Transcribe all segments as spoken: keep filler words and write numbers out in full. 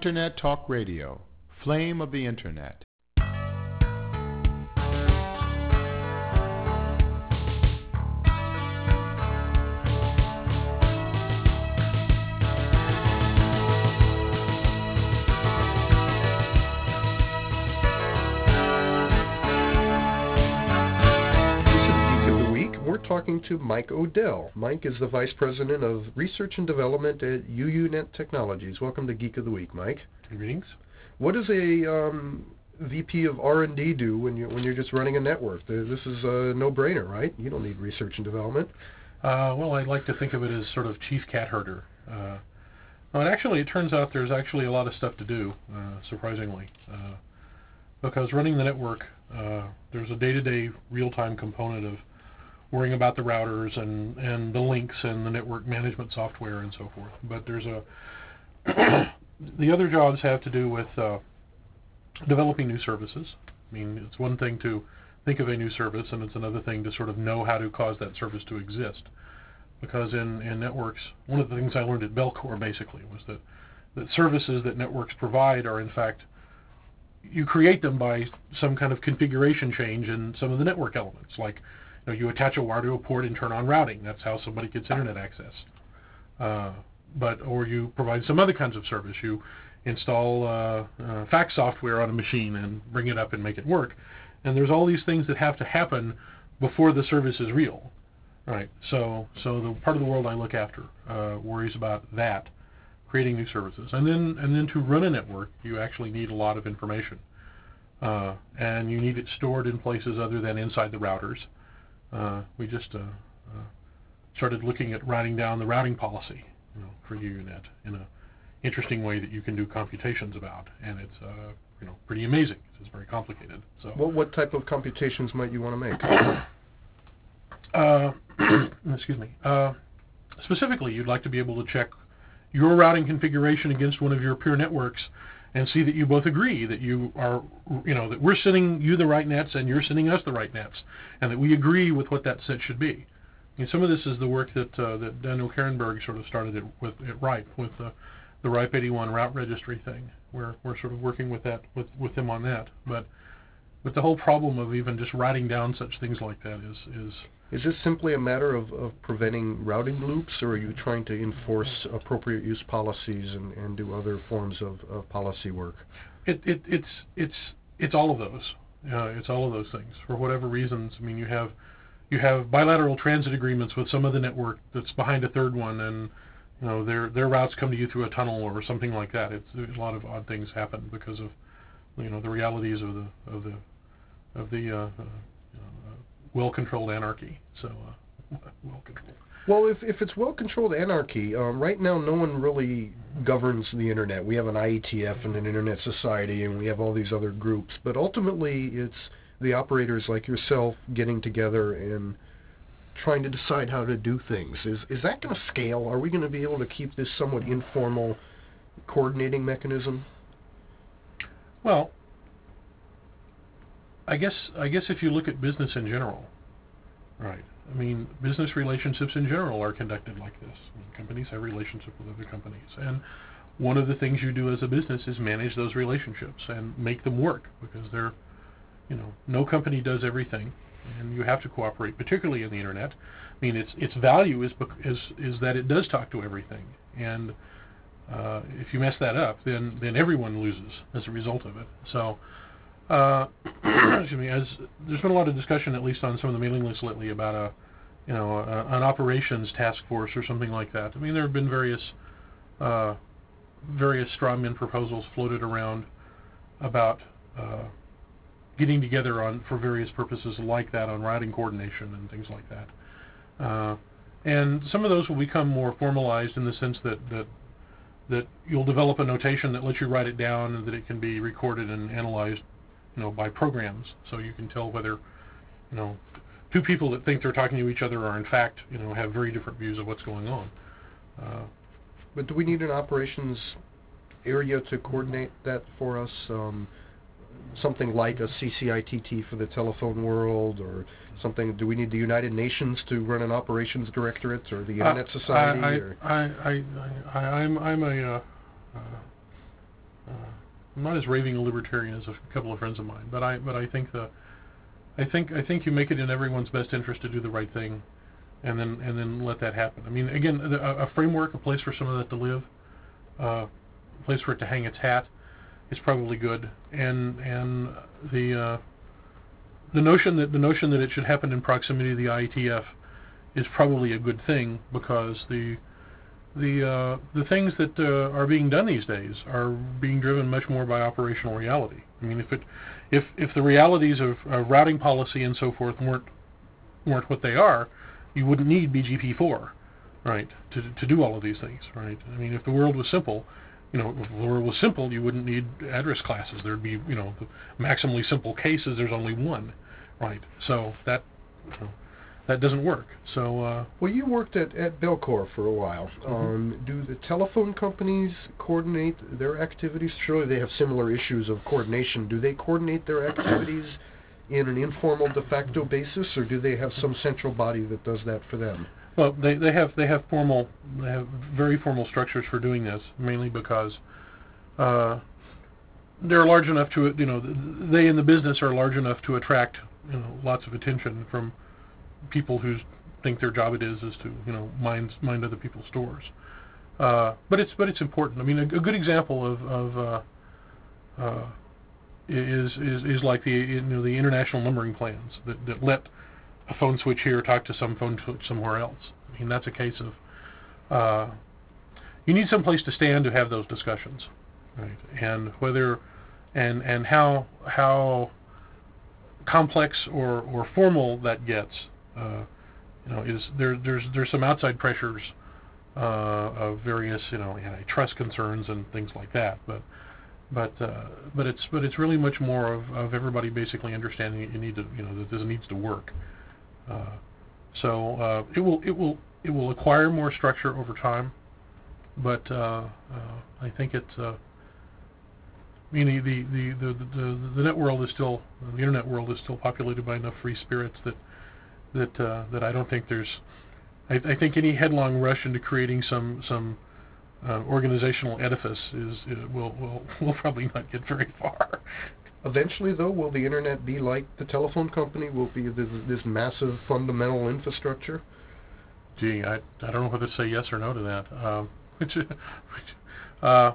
Internet Talk Radio, Flame of the Internet. Talking to Mike Odell. Mike is the Vice President of Research and Development at U U Net Technologies. Welcome to Geek of the Week, Mike. Greetings. What does a um, V P of R and D do when, you, when you're just running a network? This is a no-brainer, right? You don't need research and development. Uh, well, I like to think of it as sort of chief cat herder. Uh, well, actually, it turns out there's actually a lot of stuff to do, uh, surprisingly. Uh, because running the network, uh, there's a day-to-day real-time component of worrying about the routers and, and the links and the network management software and so forth. But there's a the other jobs have to do with uh, developing new services. I mean, it's one thing to think of a new service, and it's another thing to sort of know how to cause that service to exist. Because in, in networks, one of the things I learned at Bellcore basically was that, that services that networks provide are in fact, you create them by some kind of configuration change in some of the network elements, like You, know, you attach a wire to a port and turn on routing. That's how somebody gets internet access. Uh, but or you provide some other kinds of service. You install uh, uh, fax software on a machine and bring it up and make it work. And there's all these things that have to happen before the service is real, right? So so the part of the world I look after uh, worries about that, creating new services. And then and then to run a network, you actually need a lot of information, uh, and you need it stored in places other than inside the routers. Uh, we just uh, uh, started looking at writing down the routing policy, you know, for U U Net in an interesting way that you can do computations about, and it's uh, you know pretty amazing. It's very complicated. So, what what type of computations might you want to make? uh, excuse me. Uh, specifically, you'd like to be able to check your routing configuration against one of your peer networks and see that you both agree that you are, you know, that we're sending you the right nets and you're sending us the right nets, and that we agree with what that set should be. And some of this is the work that uh, that Daniel Karenberg sort of started it with at RIPE, with uh, the RIPE eighty-one route registry thing. We're we're sort of working with that with with him on that. But but the whole problem of even just writing down such things like that is is. Is this simply a matter of, of preventing routing loops, or are you trying to enforce appropriate use policies and, and do other forms of, of policy work? It, it, it's it's it's all of those. Uh, it's all of those things. For whatever reasons, I mean, you have you have bilateral transit agreements with some of the network that's behind a third one, and you know their their routes come to you through a tunnel or something like that. It's a lot of odd things happen because of you know the realities of the of the of the uh, uh, well-controlled anarchy. So, uh, well-controlled. Well, if if it's well-controlled anarchy, um, right now no one really governs the internet. We have an I E T F and an Internet Society, and we have all these other groups. But ultimately, it's the operators like yourself getting together and trying to decide how to do things. Is is that going to scale? Are we going to be able to keep this somewhat informal coordinating mechanism? Well, I guess I guess if you look at business in general, right? I mean, business relationships in general are conducted like this. I mean, companies have relationships with other companies, and one of the things you do as a business is manage those relationships and make them work, because they're, you know, no company does everything, and you have to cooperate, particularly in the internet. I mean, its its value is is is that it does talk to everything, and uh, if you mess that up, then then everyone loses as a result of it. So. Uh, excuse me. As there's been a lot of discussion, at least on some of the mailing lists lately, about a, you know, a, an operations task force or something like that. I mean, there have been various, uh, various strawman proposals floated around about uh, getting together on for various purposes like that, on routing coordination and things like that. Uh, and some of those will become more formalized in the sense that that that you'll develop a notation that lets you write it down and that it can be recorded and analyzed, you know, by programs, so you can tell whether, you know, two people that think they're talking to each other are in fact, you know, have very different views of what's going on. Uh, but do we need an operations area to coordinate that for us? Um, something like a C C I T T for the telephone world, or something? Do we need the United Nations to run an operations directorate, or the Internet uh, Society? I, I, or? I, I, I, I'm, I'm a, uh, uh, uh, I'm not as raving a libertarian as a couple of friends of mine, but I but I think the I think I think you make it in everyone's best interest to do the right thing, and then and then let that happen. I mean, again, a, a framework, a place for some of that to live, uh, a place for it to hang its hat, is probably good. And and the uh, the notion that the notion that it should happen in proximity to the I E T F is probably a good thing, because the the uh, the things that uh, are being done these days are being driven much more by operational reality. I mean, if it if if the realities of, of routing policy and so forth weren't weren't what they are, you wouldn't need B G P four, right, to to do all of these things, right? I mean, if the world was simple, you know, if the world was simple, you wouldn't need address classes. There'd be, you know, the maximally simple cases. There's only one, right? So that you know, that doesn't work. So uh, well, you worked at at Bellcore for a while. Mm-hmm. Um, do the telephone companies coordinate their activities? Surely they have similar issues of coordination. Do they coordinate their activities in an informal de facto basis, or do they have some central body that does that for them? Well, they they have they have formal they have very formal structures for doing this, mainly because uh, they're large enough to, you know, they in the business are large enough to attract, you know, lots of attention from people who think their job it is is to, you know, mind mind other people's stores. Uh, but it's but it's important. I mean, a, a good example of of uh, uh, is is is like the you know the international numbering plans that that let a phone switch here talk to some phone switch somewhere else. I mean, that's a case of uh, you need some place to stand to have those discussions, right? And whether and and how how complex or, or formal that gets, uh, you know, is there there's there's some outside pressures uh, of various, you know, antitrust concerns and things like that, but but uh, but it's but it's really much more of, of everybody basically understanding that you need to, you know, that this needs to work. Uh, so uh, it will it will it will acquire more structure over time, but uh, uh, I think it's. Uh, I mean, the the, the the the net world is still the internet world is still populated by enough free spirits that that uh, that I don't think there's. I, I think any headlong rush into creating some some uh, organizational edifice is uh, will will will probably not get very far. Eventually, though, will the internet be like the telephone company? Will it be this, this massive fundamental infrastructure? Gee, I I don't know whether to say yes or no to that. Um, which, which, uh,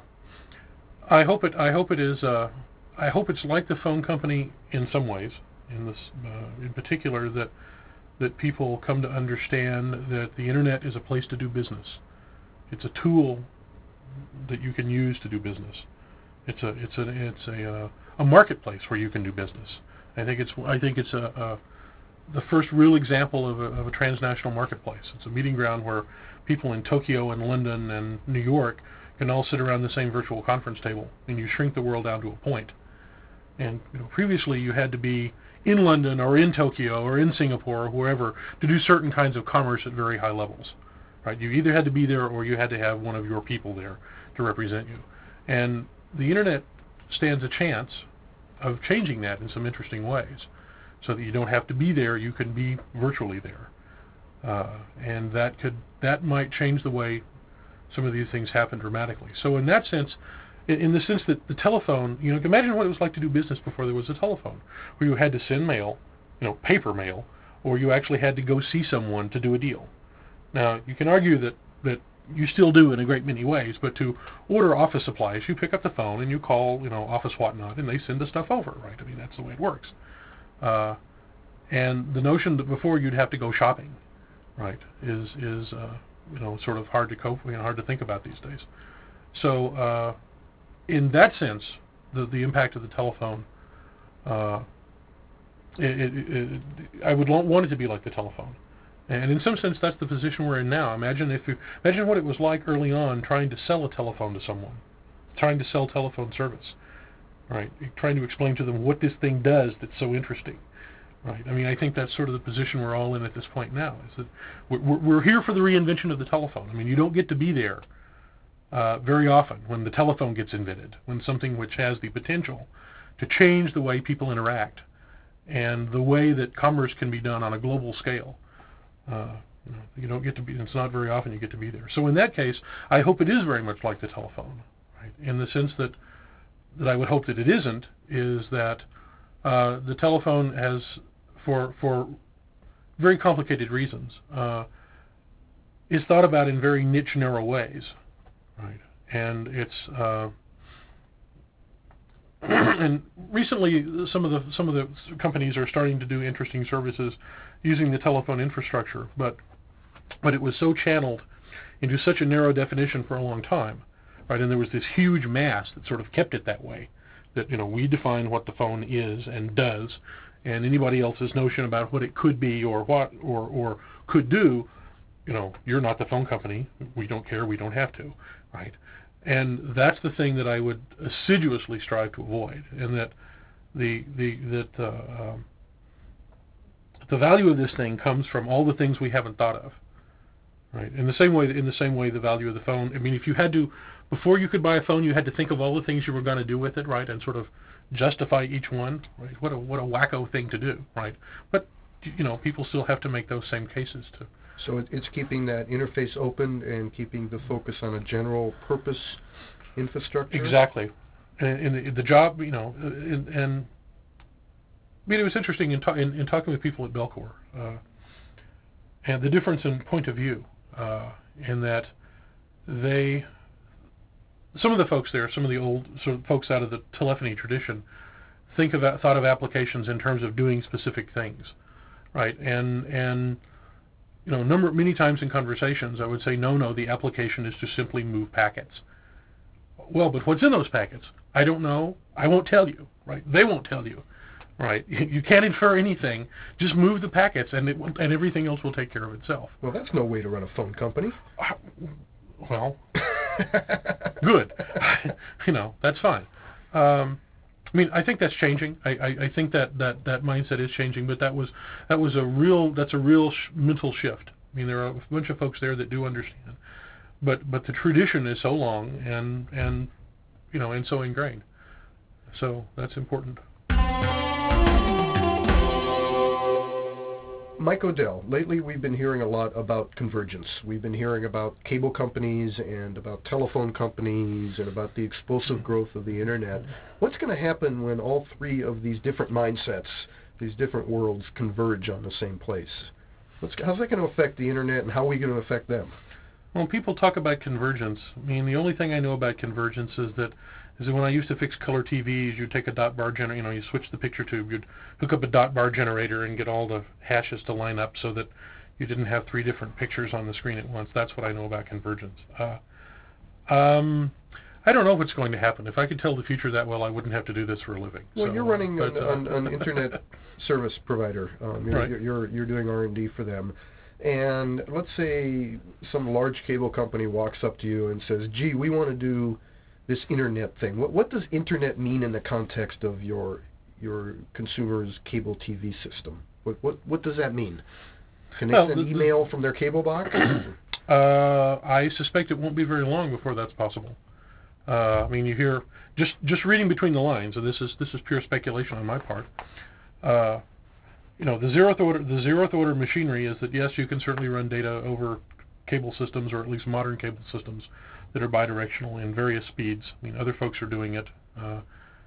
I hope it. I hope it is. Uh, I hope it's like the phone company in some ways. In this, uh, in particular, that that people come to understand that the internet is a place to do business. It's a tool that you can use to do business. It's a. It's a. It's a. Uh, a marketplace where you can do business. I think it's. I think it's a. a the first real example of a, of a transnational marketplace. It's a meeting ground where people in Tokyo and London and New York can all sit around the same virtual conference table, and you shrink the world down to a point. And you know, previously you had to be in London or in Tokyo or in Singapore or wherever to do certain kinds of commerce at very high levels. Right? You either had to be there or you had to have one of your people there to represent you. And the internet stands a chance of changing that in some interesting ways, so that you don't have to be there; you can be virtually there, uh, and that could that might change the way some of these things happen dramatically. So, in that sense, in, in the sense that the telephone, you know, imagine what it was like to do business before there was a telephone, where you had to send mail, you know, paper mail, or you actually had to go see someone to do a deal. Now, you can argue that that you still do in a great many ways, but to order office supplies, you pick up the phone and you call, you know, Office Whatnot, and they send the stuff over, right? I mean, that's the way it works. Uh, and the notion that before you'd have to go shopping, right, is is uh, you know, sort of hard to cope, you know, hard to think about these days. So, uh, in that sense, the the impact of the telephone, uh, it, it, it, I would want it to be like the telephone. And in some sense, that's the position we're in now. Imagine if you imagine what it was like early on trying to sell a telephone to someone, trying to sell telephone service, right? Trying to explain to them what this thing does that's so interesting, right? I mean, I think that's sort of the position we're all in at this point now. Is that we're, we're here for the reinvention of the telephone. I mean, you don't get to be there uh, very often when the telephone gets invented, when something which has the potential to change the way people interact and the way that commerce can be done on a global scale. Uh, you know, you don't get to be, it's not very often you get to be there. So in that case, I hope it is very much like the telephone, right? In the sense that that I would hope that it isn't is that uh, the telephone has, for for very complicated reasons, uh, is thought about in very niche, narrow ways, right? And it's uh, and recently some of the some of the companies are starting to do interesting services using the telephone infrastructure, but but it was so channeled into such a narrow definition for a long time, right? And there was this huge mass that sort of kept it that way, that, you know, we define what the phone is and does, and anybody else's notion about what it could be or what or or could do, you know, you're not the phone company. We don't care. We don't have to, right? And that's the thing that I would assiduously strive to avoid, and that the the that uh, um, the value of this thing comes from all the things we haven't thought of, right? In the same way, in the same way, the value of the phone. I mean, if you had to, before you could buy a phone, you had to think of all the things you were going to do with it, right, and sort of justify each one, right? What a what a wacko thing to do, right? But you know, people still have to make those same cases too. So it, it's keeping that interface open and keeping the focus on a general purpose infrastructure? Exactly. And, and the, the job, you know, and, and I mean, it was interesting in, ta- in, in talking with people at Bellcore, uh, and the difference in point of view, uh, in that they, some of the folks there, some of the old sort of folks out of the telephony tradition, think of thought of applications in terms of doing specific things, right? And and you know, number many times in conversations, I would say, no, no, the application is to simply move packets. Well, but what's in those packets? I don't know. I won't tell you, right? They won't tell you, right? You can't infer anything. Just move the packets, and it will, and everything else will take care of itself. Well, that's no way to run a phone company. Uh, well, good. You know, that's fine. Um, I mean, I think that's changing. I, I, I think that, that, that mindset is changing, but that was that was a real that's a real sh- mental shift. I mean, there are a bunch of folks there that do understand, but but the tradition is so long and and you know and so ingrained. So that's important. Mike Odell, lately we've been hearing a lot about convergence. We've been hearing about cable companies and about telephone companies and about the explosive growth of the internet. What's going to happen when all three of these different mindsets, these different worlds, converge on the same place? What's, how's that going to affect the internet, and how are we going to affect them? When people talk about convergence, I mean, the only thing I know about convergence is that is that when I used to fix color T Vs, you'd take a dot bar generator, you know, you switch the picture tube, you'd hook up a dot bar generator and get all the hashes to line up so that you didn't have three different pictures on the screen at once. That's what I know about convergence. Uh, um, I don't know what's going to happen. If I could tell the future that well, I wouldn't have to do this for a living. Well, so, you're running but, an, uh, an, an internet service provider. Um, you're, right. you're you're doing R and D for them. And let's say some large cable company walks up to you and says, "Gee, we want to do this internet thing." What what does internet mean in the context of your your consumer's cable T V system? What what what does that mean? Can they well, send the, email from their cable box? uh, I suspect it won't be very long before that's possible. Uh, I mean, you hear just just reading between the lines, and this is this is pure speculation on my part. Uh, you know, the zeroth order the zeroth order machinery is that yes, you can certainly run data over cable systems, or at least modern cable systems that are bidirectional in various speeds. I mean, other folks are doing it. Uh,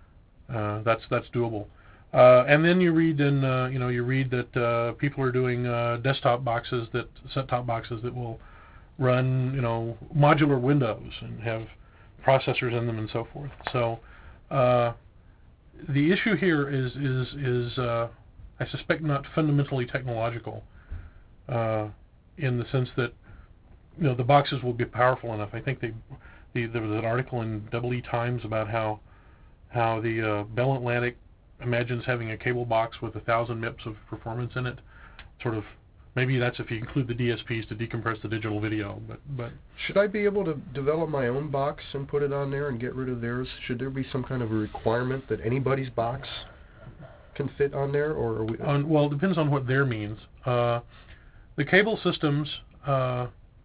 uh, that's that's doable. Uh, and then you read in uh, you know you read that uh, people are doing uh, desktop boxes that set-top boxes that will run you know modular windows and have processors in them and so forth. So uh, the issue here is is is uh, I suspect not fundamentally technological, uh, in the sense that you know the boxes will be powerful enough. I think they, the, there was an article in Double E Times about how how the uh, Bell Atlantic imagines having a cable box with a thousand M I P S of performance in it. Sort of maybe that's if you include the D S Ps to decompress the digital video. But but should I be able to develop my own box and put it on there and get rid of theirs? Should there be some kind of a requirement that anybody's box can fit on there, or are we? On, well, it depends on what there means. Uh, the cable systems uh,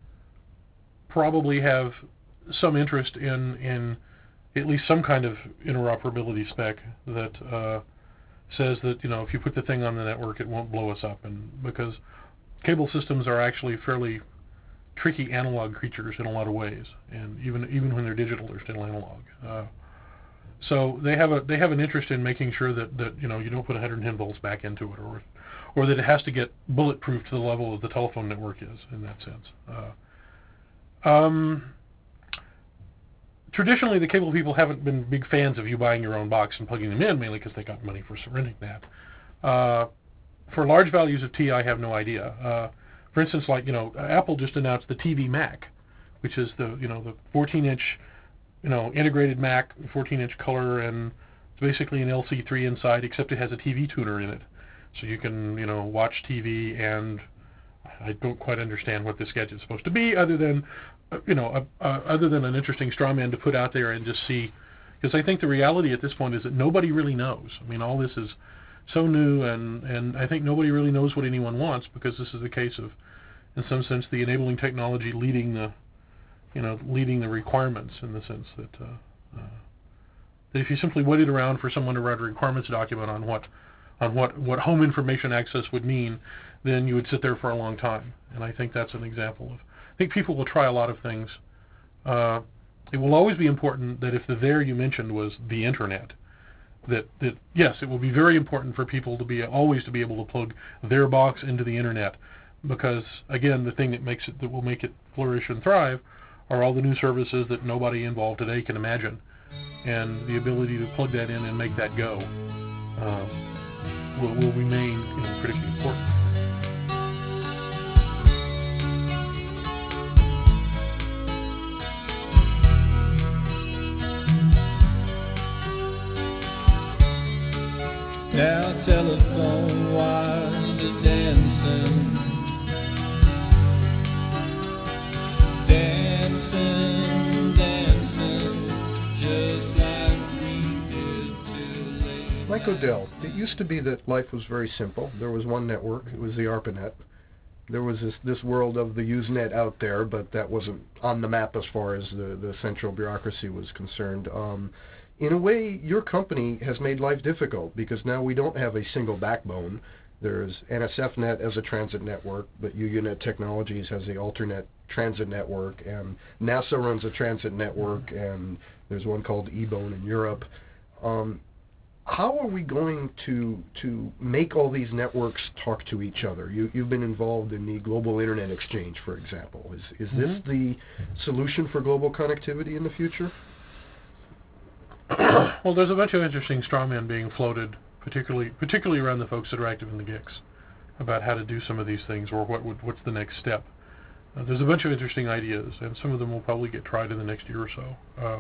probably have some interest in in at least some kind of interoperability spec that uh, says that you know if you put the thing on the network, it won't blow us up, and because cable systems are actually fairly tricky analog creatures in a lot of ways, and even even when they're digital, they're still analog. Uh, So they have a they have an interest in making sure that, that you know you don't put one hundred ten volts back into it, or or that it has to get bulletproof to the level that the telephone network is in that sense. Uh, um, traditionally, the cable people haven't been big fans of you buying your own box and plugging them in, mainly because they got money for renting that. Uh, for large values of T, I have no idea. Uh, for instance, like you know, Apple just announced the T V Mac, which is the you know the fourteen inch you know, integrated Mac, fourteen inch color, and it's basically an L C three inside, except it has a T V tuner in it. So you can, you know, watch T V, and I don't quite understand what this gadget is supposed to be, other than, uh, you know, uh, uh, other than an interesting straw man to put out there and just see, because I think the reality at this point is that nobody really knows. I mean, all this is so new, and, and I think nobody really knows what anyone wants, because this is the case of, in some sense, the enabling technology leading the you know, leading the requirements, in the sense that, uh, uh, that if you simply waited around for someone to write a requirements document on what on what, what home information access would mean, then you would sit there for a long time. And I think that's an example of, I think people will try a lot of things. Uh, it will always be important that if the there you mentioned was the internet, that, that yes, it will be very important for people to be always to be able to plug their box into the internet, because again, the thing that makes it that will make it flourish and thrive are all the new services that nobody involved today can imagine, and the ability to plug that in and make that go uh, will, will remain you know, critically important. Now telephone wires are dancing, dancing, dancing, just like we did till late. Mike Odell, it used to be that life was very simple. There was one network. It was the ARPANET. There was this, this world of the Usenet out there, but that wasn't on the map as far as the, the central bureaucracy was concerned. Um, in a way, your company has made life difficult, because now we don't have a single backbone. There's N S F net as a transit network, but UUNet Technologies has the alternate transit network, and NASA runs a transit network, and there's one called E-Bone in Europe. Um, how are we going to to make all these networks talk to each other? You, you've been involved in the Global Internet Exchange, for example. Is, is mm-hmm. this the solution for global connectivity in the future? Well, there's a bunch of interesting strawmen being floated, particularly particularly around the folks that are active in the G I Cs, about how to do some of these things, or what would, what's the next step. Uh, there's a bunch of interesting ideas, and some of them will probably get tried in the next year or so. Uh,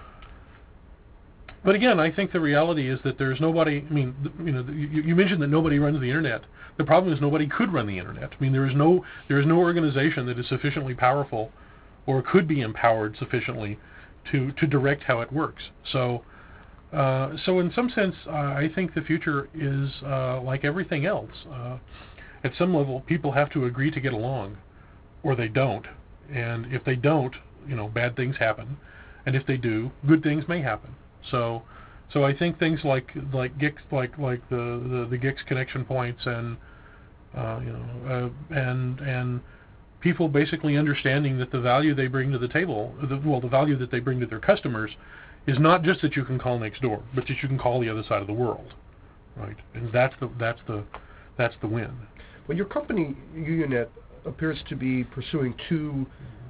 but again, I think the reality is that there's nobody. I mean, th- you know, th- you, you mentioned that nobody runs the internet. The problem is nobody could run the internet. I mean, there is no there is no organization that is sufficiently powerful, or could be empowered sufficiently to to direct how it works. So. Uh, so in some sense, uh, I think the future is uh, like everything else. Uh, at some level, people have to agree to get along, or they don't. And if they don't, you know, bad things happen. And if they do, good things may happen. So, so I think things like like G I Cs, like like the the, the G I Cs connection points, and uh, you know, uh, and and people basically understanding that the value they bring to the table, the, well, the value that they bring to their customers, is not just that you can call next door, but that you can call the other side of the world, right? And that's the that's the that's the win. Well, your company UUNet appears to be pursuing two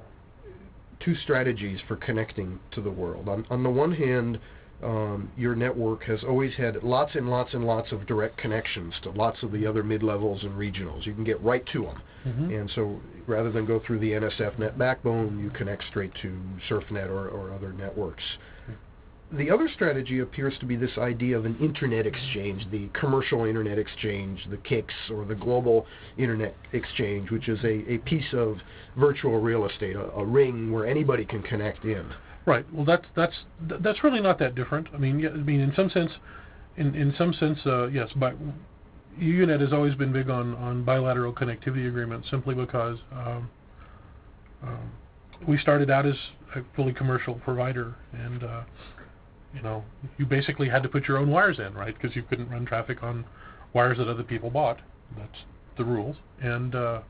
two strategies for connecting to the world. On on the one hand, um, your network has always had lots and lots and lots of direct connections to lots of the other mid-levels and regionals. You can get right to them, mm-hmm. and so rather than go through the N S F net backbone, you connect straight to SurfNet or, or other networks. The other strategy appears to be this idea of an internet exchange, the commercial internet exchange, the K I X, or the global internet exchange, which is a, a piece of virtual real estate, a, a ring where anybody can connect in. Right. Well, that's that's that's really not that different. I mean, yeah, I mean, in some sense, in in some sense, uh, yes. But UUNet has always been big on, on bilateral connectivity agreements, simply because um, um, we started out as a fully commercial provider, and uh, you know, you basically had to put your own wires in, right? Because you couldn't run traffic on wires that other people bought. That's the rules. And uh,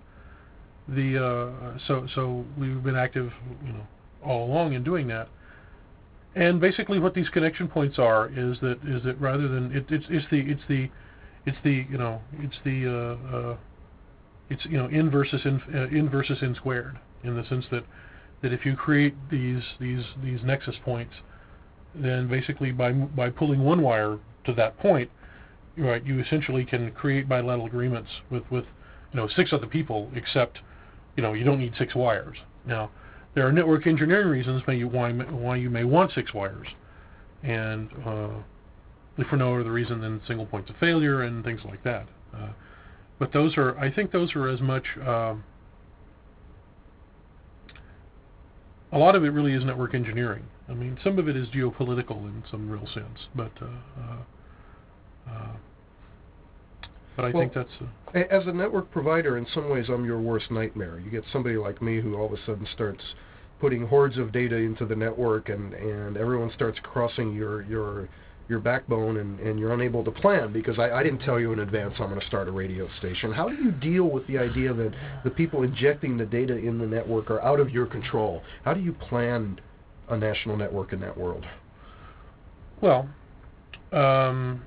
the uh, so so we've been active, you know, all along in doing that. and basically what these connection points are is that is that rather than it, it's it's the it's the it's the you know it's the uh, uh, it's you know n versus n, uh, n versus n squared, in the sense that that if you create these these these nexus points, then basically by by pulling one wire to that point, right, you essentially can create bilateral agreements with with you know six other people, except you know you don't need six wires. Now there are network engineering reasons why you why, why you may want six wires, and uh, for no other reason than single points of failure and things like that. Uh, but those are, I think, those are as much. Um, a lot of it really is network engineering. I mean, some of it is geopolitical in some real sense, but. Uh, uh, uh, But I well, think that's... Uh, as a network provider, in some ways, I'm your worst nightmare. You get somebody like me who all of a sudden starts putting hordes of data into the network, and, and everyone starts crossing your your your backbone, and, and you're unable to plan because I, I didn't tell you in advance I'm going to start a radio station. How do you deal with the idea that the people injecting the data in the network are out of your control? How do you plan a national network in that world? Well, um...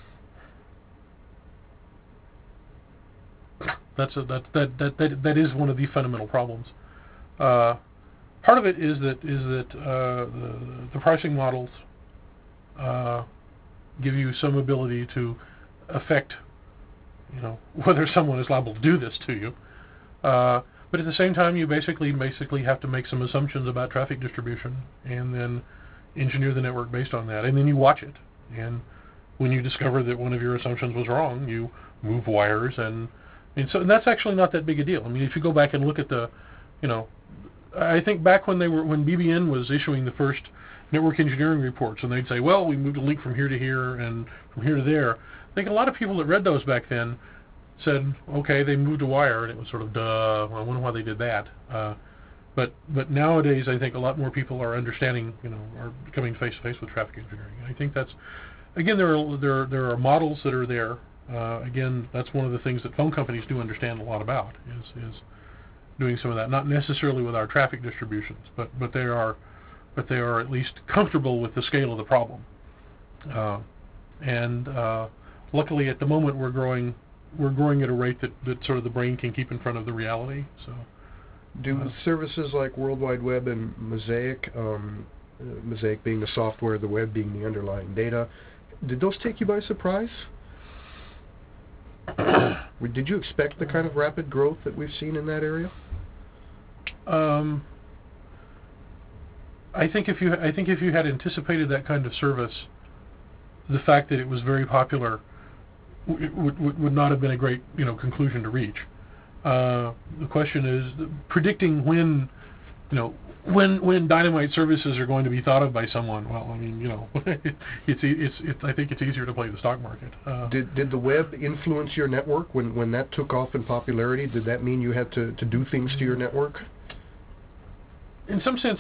That's a, that, that that that that is one of the fundamental problems. Uh, part of it is that is that uh, the, the pricing models uh, give you some ability to affect, you know, whether someone is liable to do this to you. Uh, but at the same time, you basically basically have to make some assumptions about traffic distribution, and then engineer the network based on that, and then you watch it. And when you discover that one of your assumptions was wrong, you move wires and And so and that's actually not that big a deal. I mean, if you go back and look at the, you know, I think back when they were when B B N was issuing the first network engineering reports, and they'd say, well, we moved a link from here to here and from here to there. I think a lot of people that read those back then said, okay, they moved a wire, and it was sort of, duh, well, I wonder why they did that. Uh, but but nowadays, I think a lot more people are understanding, you know, are coming face to face with traffic engineering. And I think that's, again, there are there there are models that are there. Uh, again, that's one of the things that phone companies do understand a lot about, is is doing some of that. Not necessarily with our traffic distributions, but but they are, but they are at least comfortable with the scale of the problem. Uh, and uh, luckily, at the moment, we're growing we're growing at a rate that, that sort of the brain can keep in front of the reality. So, do uh, services like World Wide Web and Mosaic, um, uh, Mosaic being the software, the web being the underlying data, did those take you by surprise? Did you expect the kind of rapid growth that we've seen in that area? Um, I think if you I think if you had anticipated that kind of service, the fact that it was very popular w- would would not have been a great you know conclusion to reach. Uh, the question is predicting when you know when when dynamite services are going to be thought of by someone. Well, I mean, you know, it's, it's it's I think it's easier to play the stock market. Uh, did did the web influence your network when, when that took off in popularity? Did that mean you had to, to do things to your network? In some sense,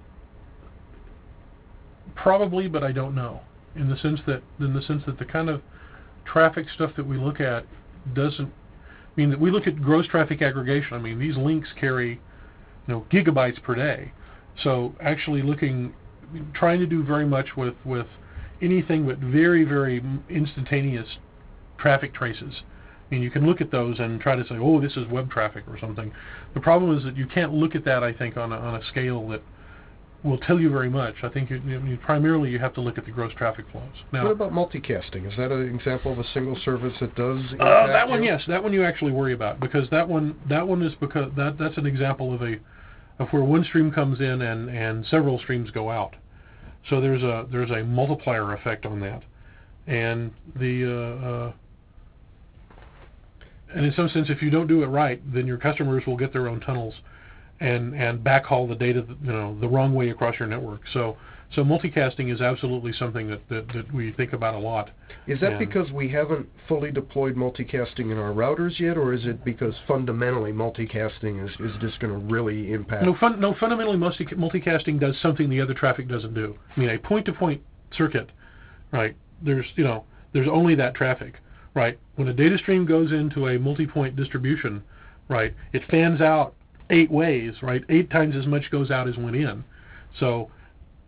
probably, but I don't know. In the sense that in the sense that the kind of traffic stuff that we look at doesn't mean that we look at gross traffic aggregation. I mean, these links carry you know, gigabytes per day. So actually looking, trying to do very much with, with anything but very, very instantaneous traffic traces. I mean, you can look at those and try to say, oh, this is web traffic or something. The problem is that you can't look at that, I think, on a, on a scale that will tell you very much. I think you, you, primarily you have to look at the gross traffic flows. Now, what about multicasting? Is that an example of a single service that does impact uh, that one, you? yes, that one you actually worry about, because that one that one is because that that's an example of a of where one stream comes in and, and several streams go out. So there's a there's a multiplier effect on that, and the uh, uh, and in some sense, if you don't do it right, then your customers will get their own tunnels and and backhaul the data you know the wrong way across your network. So so multicasting is absolutely something that, that, that we think about a lot. Is that and because we haven't fully deployed multicasting in our routers yet, or is it because fundamentally multicasting is, is just going to really impact? No, fun, no fundamentally multi, multicasting does something the other traffic doesn't do. I mean, a point-to-point circuit, right? There's you know there's only that traffic, right? When a data stream goes into a multi-point distribution, right, it fans out eight ways, right? Eight times as much goes out as went in. So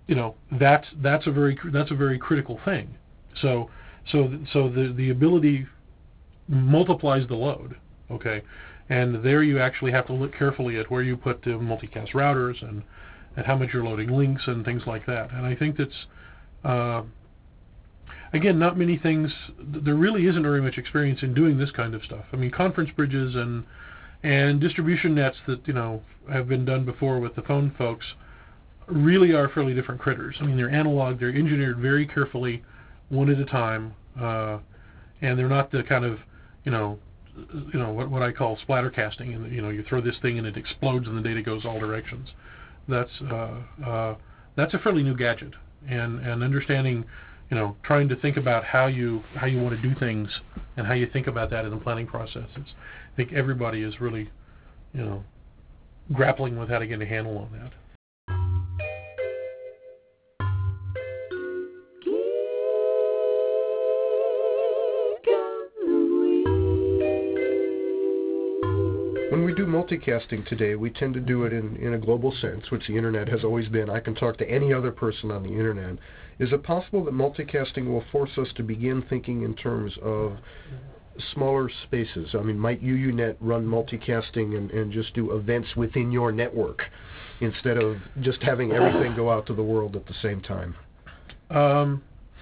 you know, that's that's a very that's a very critical thing. So so so the the ability multiplies the load. Okay, and there you actually have to look carefully at where you put the multicast routers and and how much you're loading links and things like that. And I think that's uh, again, not many things. There really isn't very much experience in doing this kind of stuff. I mean, conference bridges and and distribution nets that you know have been done before with the phone folks really are fairly different critters. I mean, they're analog. They're engineered very carefully, one at a time, uh, and they're not the kind of you know you know what what I call splatter casting. And you know, you throw this thing and it explodes and the data goes all directions. That's uh, uh, that's a fairly new gadget, and and understanding. You know, trying to think about how you how you want to do things and how you think about that in the planning process. It's, I think everybody is really, you know, grappling with how to get a handle on that. When we do multicasting today, we tend to do it in, in a global sense, which the internet has always been. I can talk to any other person on the internet. Is it possible that multicasting will force us to begin thinking in terms of smaller spaces? I mean, might U U net run multicasting and, and just do events within your network instead of just having everything go out to the world at the same time? Um,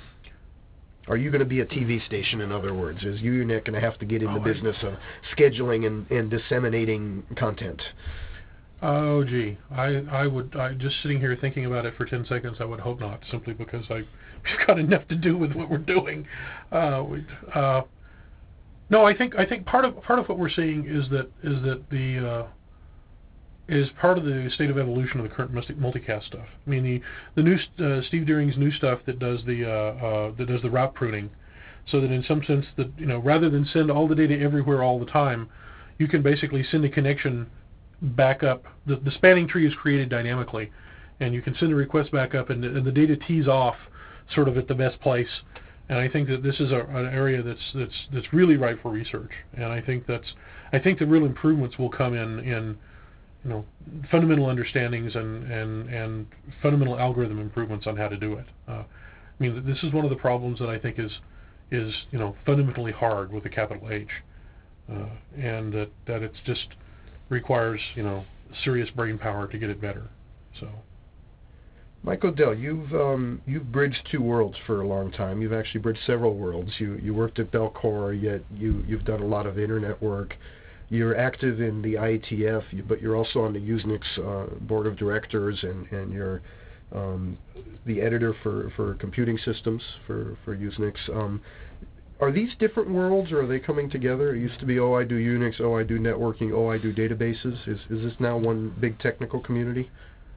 Are you going to be a T V station, in other words? Is U U net going to have to get in the oh, business of scheduling and, and disseminating content? Oh, gee, I, I would, I, just sitting here thinking about it for ten seconds, I would hope not, simply because I, we've got enough to do with what we're doing. Uh, we, uh, no, I think, I think part of, part of what we're seeing is that, is that the, uh, is part of the state of evolution of the current multicast stuff. I mean, the, the new, uh, Steve Deering's new stuff that does the, uh, uh, that does the route pruning, so that in some sense that, you know, rather than send all the data everywhere all the time, you can basically send a connection back up. The, the spanning tree is created dynamically, and you can send a request back up, and, and the data tees off sort of at the best place. And I think that this is a, an area that's that's that's really ripe for research. And I think that's I think the real improvements will come in in you know fundamental understandings and and and fundamental algorithm improvements on how to do it. Uh, I mean, this is one of the problems that I think is is you know fundamentally hard with a capital H, uh, and that that it's just requires, you know, serious brain power to get it better. So, Mike Odell, you've um, you've bridged two worlds for a long time. You've actually bridged several worlds. You you worked at Bellcore, yet you you've done a lot of internet work. You're active in the I E T F, but you're also on the Usenix uh, board of directors, and and you're um, the editor for, for computing systems for for Usenix. Um, Are these different worlds, or are they coming together? It used to be, oh, I do Unix, oh, I do networking, oh, I do databases. Is is this now one big technical community?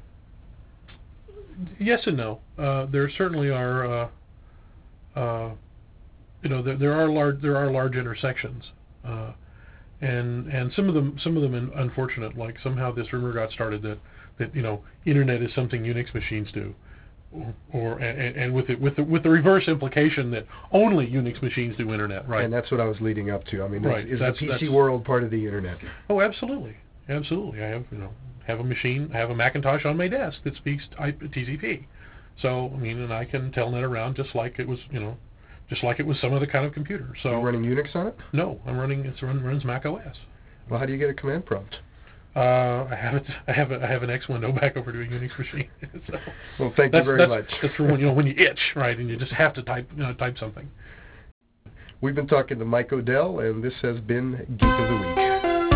Yes and no. Uh, there certainly are, uh, uh, you know, there, there are large there are large intersections, uh, and and some of them some of them in, unfortunate. Like somehow this rumor got started that, that you know internet is something Unix machines do. Or and, and with it with the with the reverse implication that only Unix machines do internet, right? And that's what I was leading up to. I mean, right. is, is that's, the P C that's, world part of the internet? Oh, absolutely, absolutely. I have you know have a machine, I have a Macintosh on my desk that speaks T C P. So I mean, and I can telnet around just like it was you know, just like it was some other kind of computer. So you're running Unix on it? No, I'm running it run, runs Mac O S. Well, how do you get a command prompt? Uh, I have it. I have a, I have an X window back over to a Unix machine. so well, thank you very that's, much. That's for when you know when you itch, right, and you just have to type you know, type something. We've been talking to Mike Odell, and this has been Geek of the Week.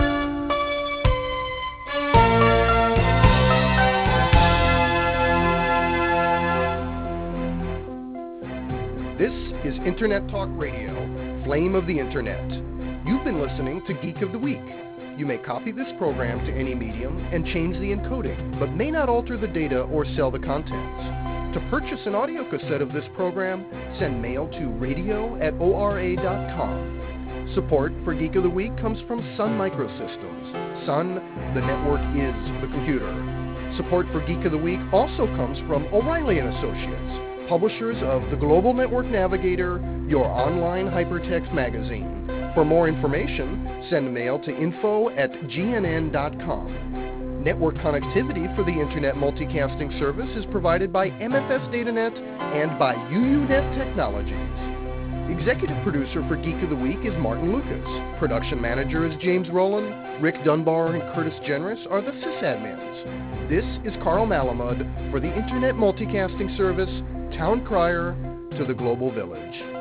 This is Internet Talk Radio, Flame of the Internet. You've been listening to Geek of the Week. You may copy this program to any medium and change the encoding, but may not alter the data or sell the contents. To purchase an audio cassette of this program, send mail to radio at O R A dot com. Support for Geek of the Week comes from Sun Microsystems. Sun, the network is the computer. Support for Geek of the Week also comes from O'Reilly and Associates, publishers of the Global Network Navigator, your online hypertext magazine. For more information, send mail to info at G N N dot com. Network connectivity for the Internet Multicasting Service is provided by M F S DataNet and by U U Net Technologies. Executive producer for Geek of the Week is Martin Lucas. Production manager is James Rowland. Rick Dunbar and Curtis Generous are the sysadmins. This is Carl Malamud for the Internet Multicasting Service, Town Crier to the Global Village.